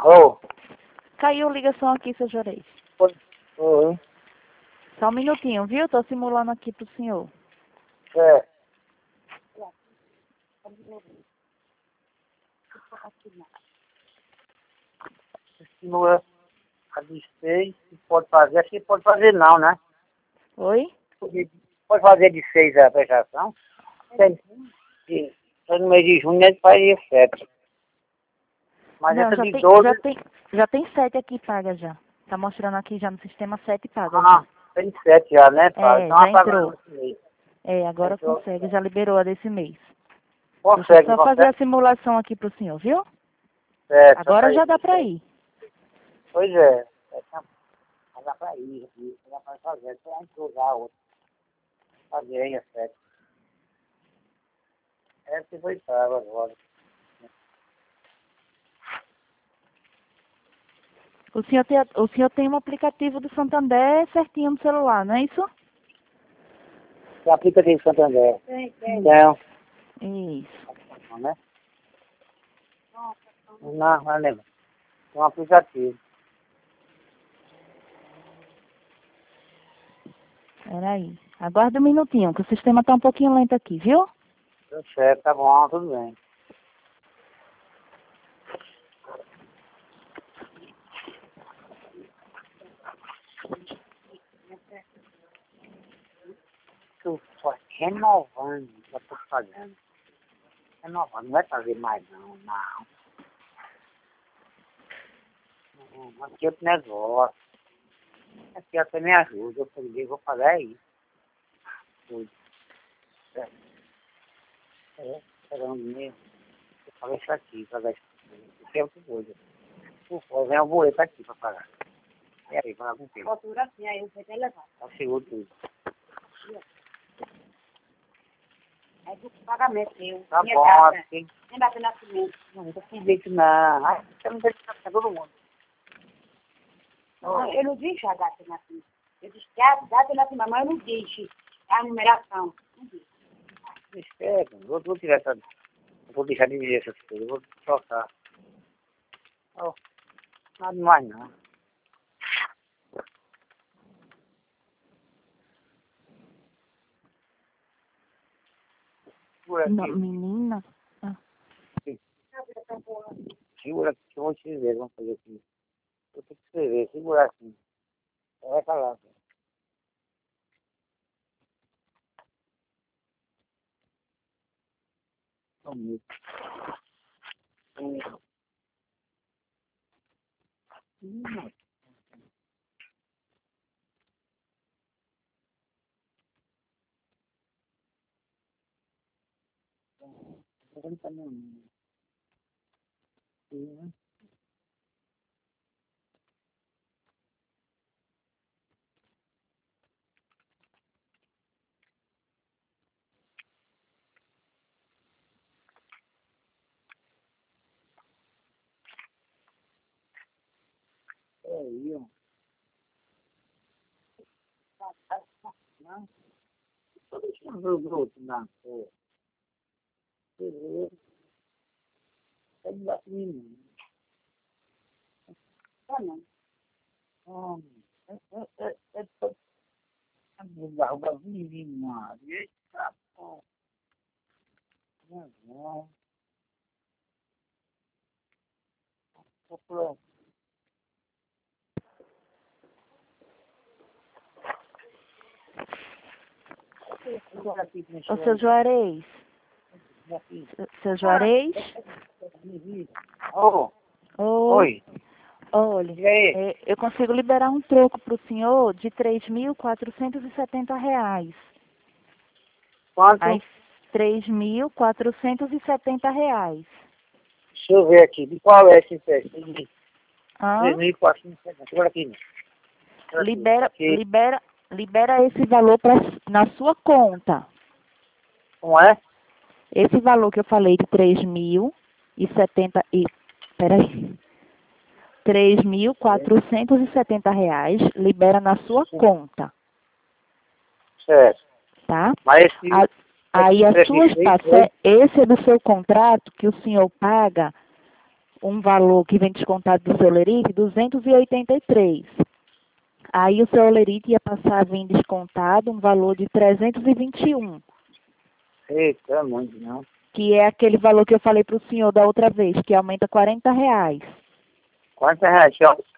Ô, Caiu ligação aqui, seu Juarez. oi, Só um minutinho, viu? Tô simulando aqui pro senhor. é, estimula a de 6, pode fazer, acho que pode fazer não, né? Oi? Pode fazer de 6 a prestação. Só no mês de junho ele faria 7. Mas Não, essa de 12, já tem 7 aqui paga já. Tá mostrando aqui já no sistema 7 paga ah, já. tem 7 já, né, pai? É, Então já apagando entrou. esse mês. É, agora Entrou. consegue, já liberou a desse mês. Deixa eu Consegue, só fazer a consegue? simulação aqui pro senhor, viu? É, só Agora pra já isso. dá pra ir. Pois é. Mas dá pra ir, dá pra fazer, só entrosar outro. Fazer aí a 7. É que foi pago agora. O senhor tem um aplicativo do Santander certinho no celular, não é isso? Você aplica de Santander? Tem. Não. Isso. Não, né? Não lembro. Tem um aplicativo. Peraí. Aguarda um minutinho, que o sistema tá um pouquinho lento aqui, viu? Deu certo, tá bom, tudo bem. Tu só renovando o que eu tô fazendo. Renovando, não vai fazer mais não, não. Aqui é outro negócio. Aqui até me ajuda, eu falei, vou pagar aí. Fui. Esperando mesmo. Eu falei isso aqui, pagar isso aqui é outra coisa. Por favor, vem um boleto aqui pra pagar. E aí, pagar com o tempo. Fatura assim, aí você tem que levar. Tá seguro tudo. É do pagamento seu. Tá Minha bom, data. assim. Nem data de nascimento. Não tem jeito não. Ai, você não deixa pra todo mundo. Eu não disse a data de nascimento. Eu disse que a data de nascimento, mas eu não disse a numeração. Não disse. Espera, vou tirar essa. Vou deixar de dizer essas coisas, vou trocar. Oh, nada mais não. Segura aqui. Não, menina. Ah, Segura aqui que eu vou te dizer, vamos fazer aqui. Eu tenho que escrever, segura assim. Vai falar. Vamos. Aí, ó. Não, tô deixando o grupo na cor. Beleza. Tá de baixo de mim. Tá não. Homem, barba menina. Eita, pô. Não. Tô pronto. Agora aqui, ô, seu Juarez. Seu Juarez? Ô, Oi. oi. Olha, E aí? eu consigo liberar um troco pro senhor de R$ 3.470. Quanto? Aí, R$ 3.470. Deixa eu ver aqui. De qual é esse teste? Hã? 3.470. Agora aqui. Libera, Aqui. libera esse valor na sua conta. Como é? Esse valor que eu falei de 3.070 e... Peraí. R$ 3.470 libera na sua conta, Certo. tá? Mas esse... Aí as suas esse esse é do seu contrato que o senhor paga um valor que vem descontado do seu lerite, 283. Aí o seu lerite ia passar a vir descontado um valor de 321, Eita, é muito, não. que é aquele valor que eu falei para o senhor da outra vez, que aumenta R$ 40. Quantos reais?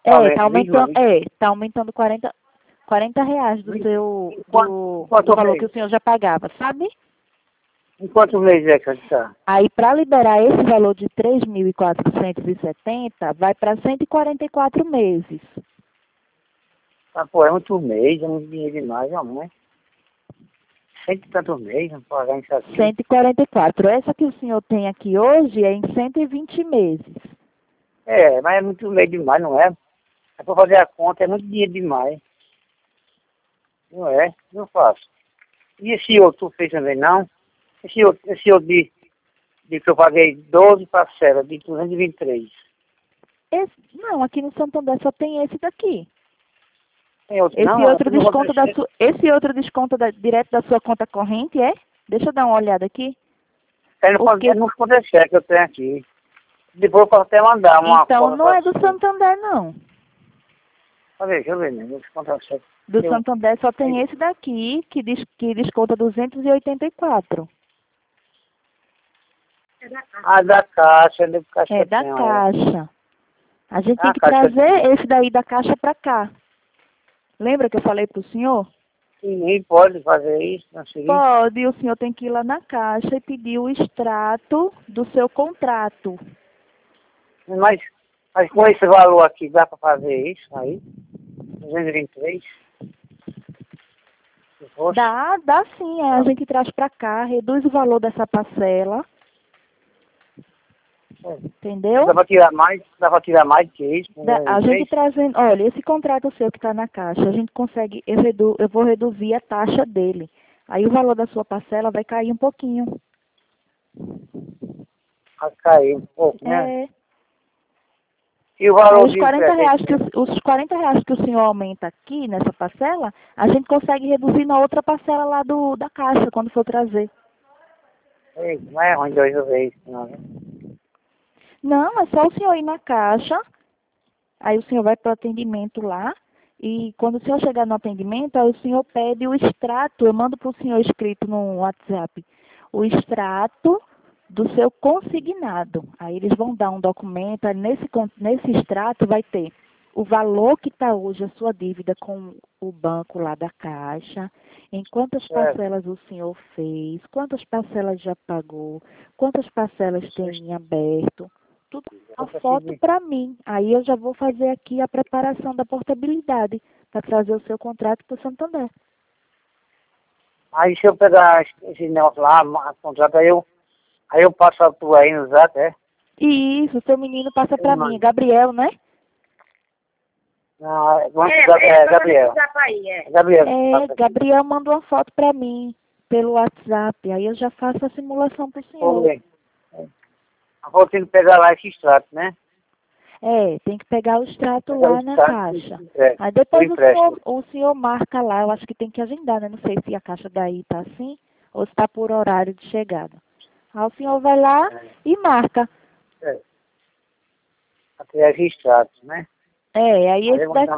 Tá aumentando R$ 40 do Quanto valor mês? que o senhor já pagava, sabe? Em quantos meses é que está? Aí, para liberar esse valor de 3.470, vai para 144 meses. Ah, pô, é muito mês, é muito dinheiro demais, amor. Cento e tantos meses, não pagar isso aqui. 144. Essa que o senhor tem aqui hoje é em 120 meses. É, mas é muito mês demais, não é? É para fazer a conta, é muito dinheiro demais. Não é? Não faço. E esse outro tu fez também, não? Esse outro de que eu paguei 12 parcelas de 223. Não, aqui no Santander só tem esse daqui. Tem outro, Esse não? outro desconto direto da sua conta corrente, é? Deixa eu dar uma olhada aqui. É no conta-cheque que eu tenho aqui. Depois eu posso até mandar uma Então foto não é do pra você. Santander, não. Deixa eu ver, né? Esse conta-cheque. Do Santander só tem esse daqui, que desconta 284. Ah, da Caixa, do Caixa. É da Caixa. A gente tem que Caixa. trazer esse daí da Caixa para cá. Lembra que eu falei para o senhor? Ninguém pode fazer isso, não sei. Pode, o senhor tem que ir lá na Caixa e pedir o extrato do seu contrato. Mas com esse valor aqui, dá para fazer isso aí? 223? Dá sim, a gente traz para cá, reduz o valor dessa parcela. Entendeu? Dá para tirar mais do que isso? A gente trazendo, olha, esse contrato seu que está na Caixa, a gente consegue, eu vou reduzir a taxa dele. Aí o valor da sua parcela vai cair um pouquinho. Vai cair um pouco, né? É. E o valor Os R$ 40 que o senhor aumenta aqui nessa parcela, a gente consegue reduzir na outra parcela lá da Caixa, quando for trazer. Não é ruim de resolver isso, não, né? Não, é só o senhor ir na Caixa, aí o senhor vai para o atendimento lá, e quando o senhor chegar no atendimento, aí o senhor pede o extrato, eu mando para o senhor escrito no WhatsApp, o extrato do seu consignado. Aí eles vão dar um documento, aí nesse extrato vai ter o valor que está hoje a sua dívida com o banco lá da Caixa, em quantas parcelas o senhor fez, quantas parcelas já pagou, quantas parcelas tem em aberto, tudo a foto para mim. Aí eu já vou fazer aqui a preparação da portabilidade para trazer o seu contrato para o Santander. Aí se eu pegar esse negócio lá, a contrato, aí eu passo a tua aí no zap, é? Isso, seu menino passa para mim, Gabriel, né? Não, Gabriel. Gabriel mandou uma foto para mim pelo WhatsApp, aí eu já faço a simulação para o senhor. Vou ter que pegar lá esse extrato, né? Tem que pegar o extrato lá na Caixa. Aí depois o senhor marca lá, eu acho que tem que agendar, né? Não sei se a Caixa daí tá assim ou se está por horário de chegada. Aí o senhor vai lá e marca. Até registrado, né? Aí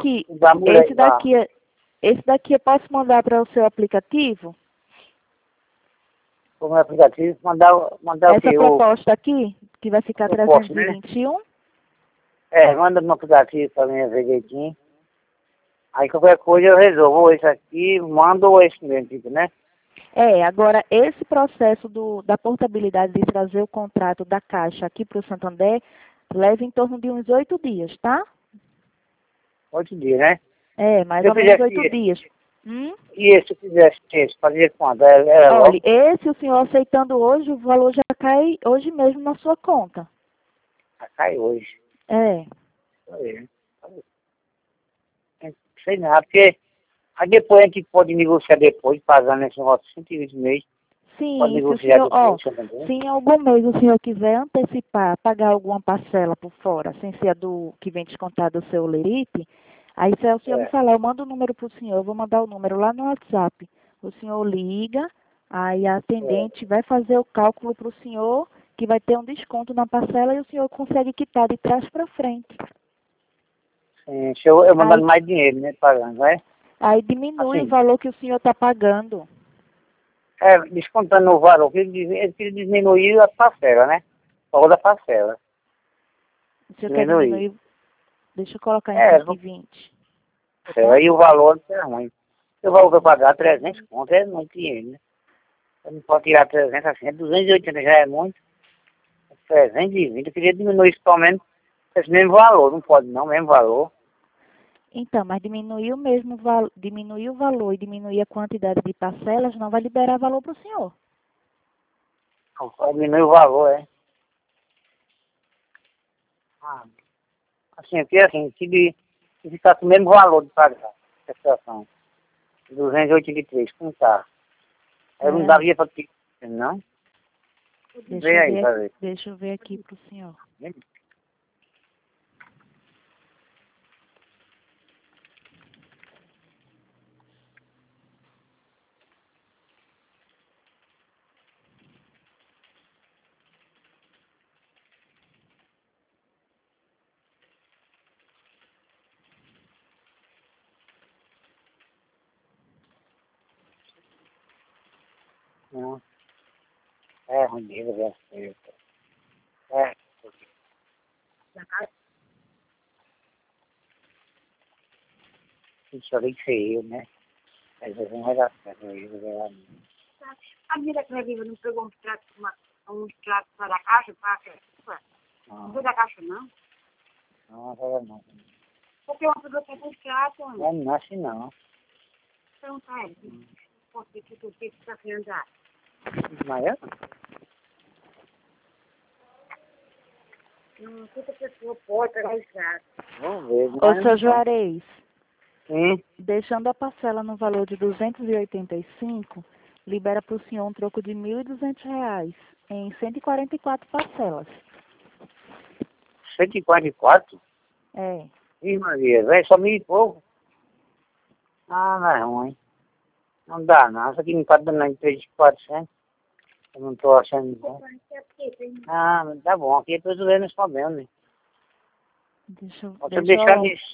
esse daqui eu posso mandar para o seu aplicativo? O meu aplicativo, mandar essa o quê? Proposta aqui, que vai ficar 321? Né? Manda no aplicativo para mim ver direitinho. Aí qualquer coisa eu resolvo esse aqui, mando esse mesmo, né? Agora esse processo da portabilidade de trazer o contrato da Caixa aqui para o Santander leva em torno de uns 8 dias, tá? 8 dias, né? Mais ou menos 8 dias. E se eu fizesse esse, fazia quando? Olha, esse o senhor aceitando hoje, o valor já cai hoje mesmo na sua conta. Já cai hoje. Sei nada, porque aí depois a gente pode negociar depois, pagando esse negócio de 120 meses. Sim, se em algum mês o senhor quiser antecipar, pagar alguma parcela por fora, sem ser a do que vem descontar do seu lerite, aí se o senhor me falar, eu mando o número para o senhor, eu vou mandar o número lá no WhatsApp. O senhor liga, aí a atendente vai fazer o cálculo para o senhor, que vai ter um desconto na parcela e o senhor consegue quitar de trás para frente. Sim, se eu mandando Aí- mais dinheiro, né? Pagando, né? Aí diminui Assim, o valor que o senhor está pagando. descontando o valor, que ele queria diminuir a parcela, né? O valor da parcela. O senhor quer Diminuir. diminuir? Deixa eu colocar em É, 120. aí o valor é ruim. O valor que eu pagar 300 conto é muito dinheiro, né? Eu não posso tirar 300 assim, 280 já é muito. 320, eu queria diminuir isso pelo menos esse mesmo valor, não pode não, mesmo valor. Então, mas diminuir o mesmo diminuir o valor e diminuir a quantidade de parcelas não vai liberar valor para o senhor. Diminuir o valor, é. Ah, assim, aqui assim, se ficar com o mesmo valor de pagar a situação, 283, como tá? Eu não É, daria para ti, não? Vê aí, pra ver. deixa eu ver aqui para o senhor. Não. É ruim mesmo, velho. É. Isso ali que ser eu, né? Às vezes não vai dar certo, A menina que vive não pegou um extrato para a caixa, não foi da caixa, não. Não, agora não. Porque uma pessoa tem um extrato, Não, não é assim não. pergunta a ele. Por que tu está querendo dar? Mas é? Toda pessoa pode pegar extrato. Vamos ver. Ô, seu Juarez, Sim. deixando a parcela no valor de 285, libera para o senhor um troco de R$ 1.200 em 144 parcelas. 144? É. Ih, Maria, velho, só 1.000 e pouco. Ah, não é ruim. Não dá, não. Isso aqui não tá dando nem 3.400. Eu não tô achando bom. Ah, mas tá bom. Aqui eu tô resolvendo esse problema, né? Posso deixar nisso.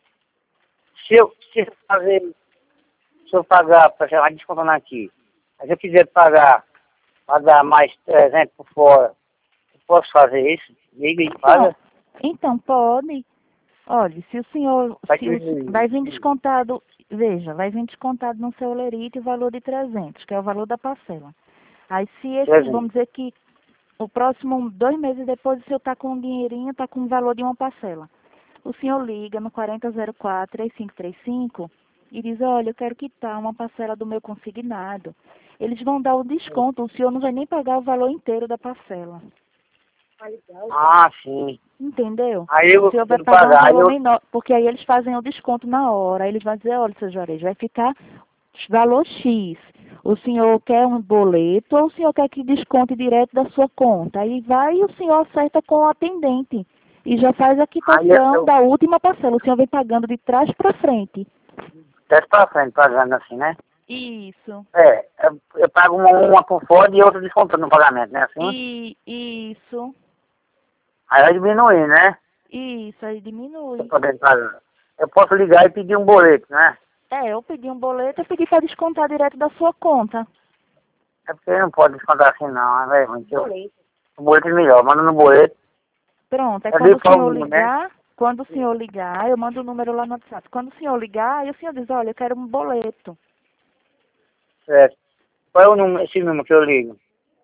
Se eu pagar, para chamar descontando aqui, mas se eu quiser pagar mais 300 por fora, eu posso fazer isso? Liga e paga? Então, pode. Olha, se o senhor vai vir descontado, veja, vai vir descontado no seu lerite o valor de 300, que é o valor da parcela. Aí se esse, vamos dizer que o próximo 2 meses depois o senhor está com um dinheirinho, está com o valor de uma parcela. O senhor liga no 4004-3535 e diz, olha, eu quero quitar uma parcela do meu consignado. Eles vão dar o desconto, o senhor não vai nem pagar o valor inteiro da parcela. Ah, sim. Entendeu? Aí eu O senhor vai vou pagar um pagar, valor menor, porque aí eles fazem o desconto na hora. Aí eles vão dizer, olha, seu Juarez, vai ficar valor X. O senhor quer um boleto ou o senhor quer que desconte direto da sua conta? Aí vai e o senhor acerta com o atendente. E já faz a quitação da última parcela. O senhor vem pagando de trás para frente. Desce pra frente, pagando assim, né? Isso. Eu pago uma por fora e outra descontando no pagamento, né? Assim? Isso. Aí vai diminuir, né? Isso, aí diminui. Eu posso ligar e pedir um boleto, né? Eu pedi um boleto, eu pedi para descontar direto da sua conta. É porque não pode descontar assim não, né, velho? O boleto é melhor, manda no boleto. Pronto, aí quando o senhor ligar, eu mando o número lá no WhatsApp. Quando o senhor ligar, aí o senhor diz, olha, eu quero um boleto. Certo. Qual é o número, esse número que eu ligo?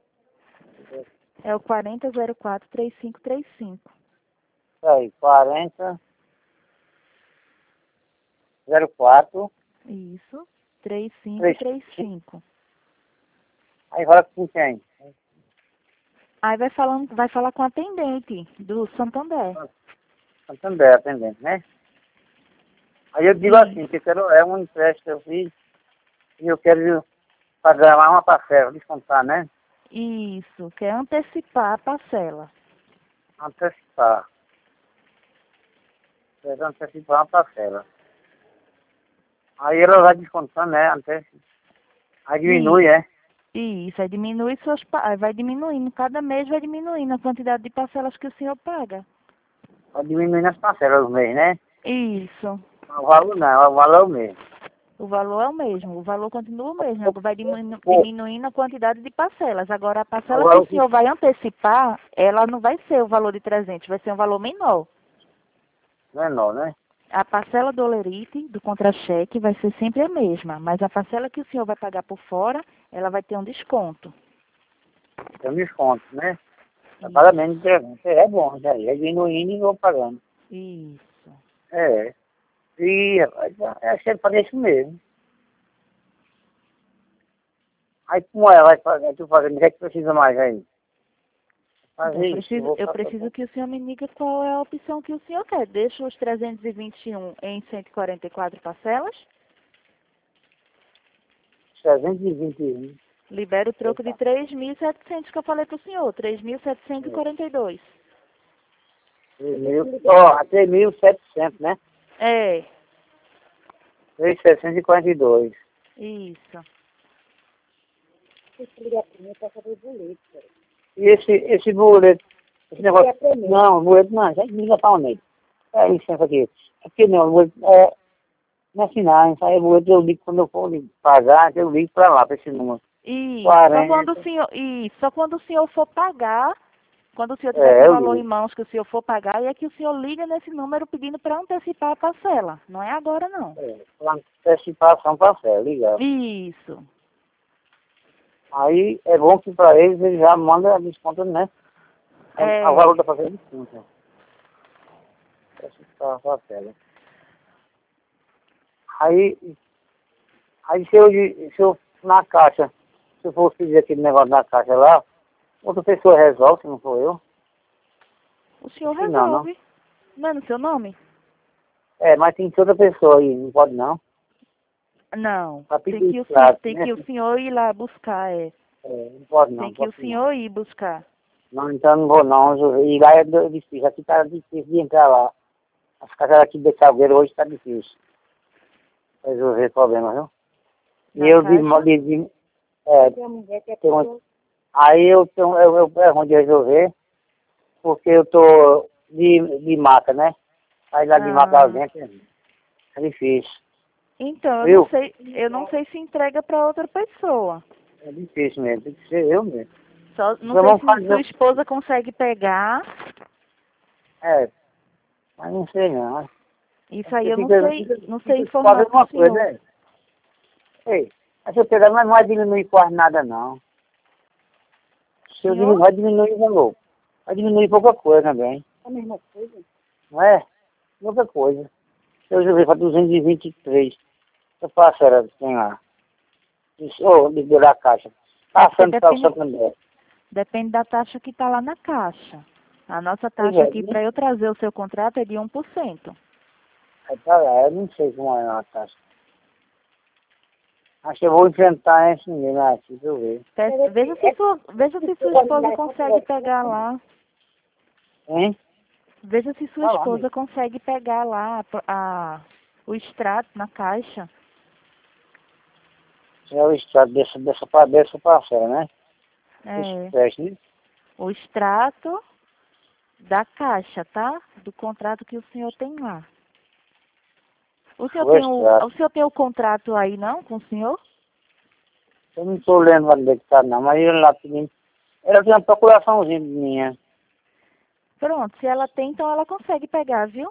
É o 4004-3535. Aí, 4004. Isso, 3535. Aí fala com quem? Aí vai falar com o atendente do Santander. Santander, atendente, né? Aí eu digo assim, que eu quero, é um empréstimo que eu fiz e eu quero pagar lá uma parcela, descontar, né? Isso, quer antecipar a parcela. Antecipar. Quero antecipar uma parcela. Aí ela vai descontando, né? Aí diminui, Isso, aí diminui aí vai diminuindo, cada mês vai diminuindo a quantidade de parcelas que o senhor paga. Vai diminuindo as parcelas do mês, né? Isso. O valor não, o valor é o mesmo. O valor é o mesmo, o valor continua o mesmo, vai diminuindo a quantidade de parcelas. Agora, a parcela que o senhor vai antecipar, ela não vai ser o valor de 300, vai ser um valor menor. Menor, né? A parcela do olerite, do contra-cheque, vai ser sempre a mesma, mas a parcela que o senhor vai pagar por fora, ela vai ter um desconto. Tem um desconto, né? Tá pagando menos de 300. É bom, já ia diminuindo e vou pagando. Isso. É. E, rapaz, é sempre fazer isso mesmo. Aí como é? Vai fazer, tu fazendo, o que é que precisa mais aí? Fazer isso. Eu preciso que o senhor me diga qual é a opção que o senhor quer. Deixa os 321 em 144 parcelas. 321. Libera o troco de 3.700 que eu falei para o senhor. 3.742. 3.700, né? É. 3.742. Isso. E esse boleto, esse negócio, não, o boleto não, já liga para onde? É licença aqui. É porque não, o boleto, não é assinar, isso aí o boleto eu ligo quando eu for pagar, eu ligo para lá, para esse número. Isso. 40. Só quando o senhor for pagar, quando o senhor tiver com o valor em mãos que o senhor for pagar, é que o senhor liga nesse número pedindo para antecipar a parcela. Não é agora, não. Antecipação parcela, liga. Isso. Aí é bom que para eles já mandam a desconto, né? O valor da parcela é desconto. Antecipar a parcela. Aí se eu na caixa, se eu for fazer aquele negócio na caixa lá, outra pessoa resolve, se não for eu. O senhor resolve. Não é no seu nome? É, mas tem que ser outra pessoa aí, não pode não. Não. Tem que o senhor ir lá buscar, não pode não. Tem que o senhor ir buscar. Não, então não vou não. E lá é difícil, aqui tá difícil de entrar lá. As casas aqui de Salgueiro hoje tá difícil. Resolver o problema, viu? E eu aí eu é ruim de resolver, porque eu tô de maca, né? Aí lá de maca dentro é difícil. Então, eu não sei se entrega para outra pessoa. É difícil mesmo, tem que ser eu mesmo. Não sei se sua esposa consegue pegar. Mas não sei não. Isso aí eu não sei informar para o senhor. Né? Ei, se eu pegar, não vai diminuir quase nada não. Se eu diminuir, vai diminuir o valor. Vai diminuir pouca coisa também. A mesma coisa? Não é? Pouca coisa. Eu joguei para 223. Eu passo, tem lá. Liberar a caixa. Passando para o Santander. Depende da taxa que está lá na caixa. A nossa taxa aqui, para eu trazer o seu contrato, é de 1%. Eu não sei como é a taxa. Acho que eu vou enfrentar esse menino aqui, deixa eu ver. Veja se sua esposa consegue pegar lá. Hein? Veja se sua esposa consegue pegar lá o extrato na caixa. É o extrato dessa parcela, né? O extrato da caixa, tá? Do contrato que o senhor tem lá. O senhor tem o contrato aí, não, com o senhor? Eu não estou lendo onde é que está, não, mas ele lá pedindo. Ela tem uma procuraçãozinha minha. Pronto, se ela tem, então ela consegue pegar, viu?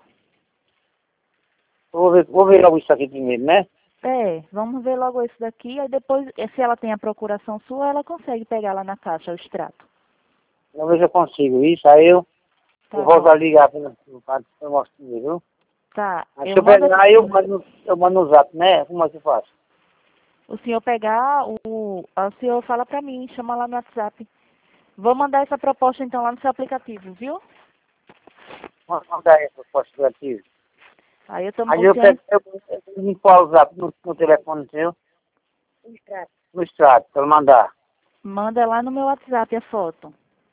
Vou ver logo isso aqui primeiro, né? Vamos ver logo isso daqui, aí depois, se ela tem a procuração sua, ela consegue pegar lá na caixa o extrato. Vamos ver se eu consigo isso, aí eu volto a ligar para eu mostrar, viu? Tá. Aí se eu pegar, aí eu mando no zap, né? Como é que eu faço? O senhor pegar, o senhor fala pra mim, chama lá no WhatsApp. Vou mandar essa proposta então lá no seu aplicativo, viu? Vamos mandar essa proposta aplicativo. Aí eu tô eu qual o zap no telefone seu? No extrato, para eu mandar. Manda lá no meu WhatsApp a foto.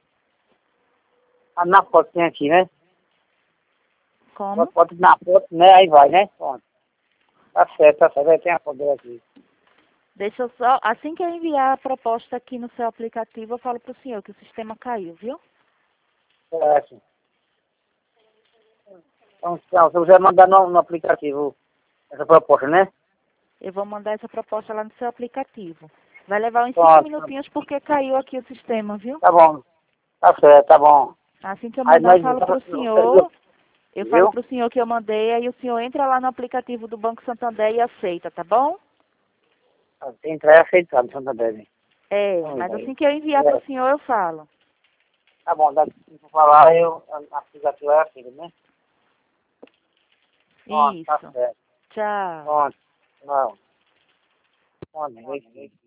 Na foto tem aqui, né? Como? Na foto, né? Aí vai, né? Pronto. Tá certo, aí tem a foto dela aqui. Deixa eu só, assim que eu enviar a proposta aqui no seu aplicativo, eu falo pro senhor que o sistema caiu, viu? Certo. Então, se você mandar no aplicativo essa proposta, né? Eu vou mandar essa proposta lá no seu aplicativo. Vai levar uns 5 Pronto. minutinhos porque caiu aqui o sistema, viu? Tá bom. Tá certo, tá bom. Assim que eu Aí mandar, eu nós falo pro senhor, eu falo viu? pro senhor que eu mandei, aí o senhor entra lá no aplicativo do Banco Santander e aceita, tá bom? Tem que entrar aceitado, Santander. É, mas assim que eu enviar pro senhor, eu falo. Tá bom, dá pra falar, a aplicativo é aquele, né? Pronto, tá Isso. certo. Tchau. Pronto. Não. Pronto,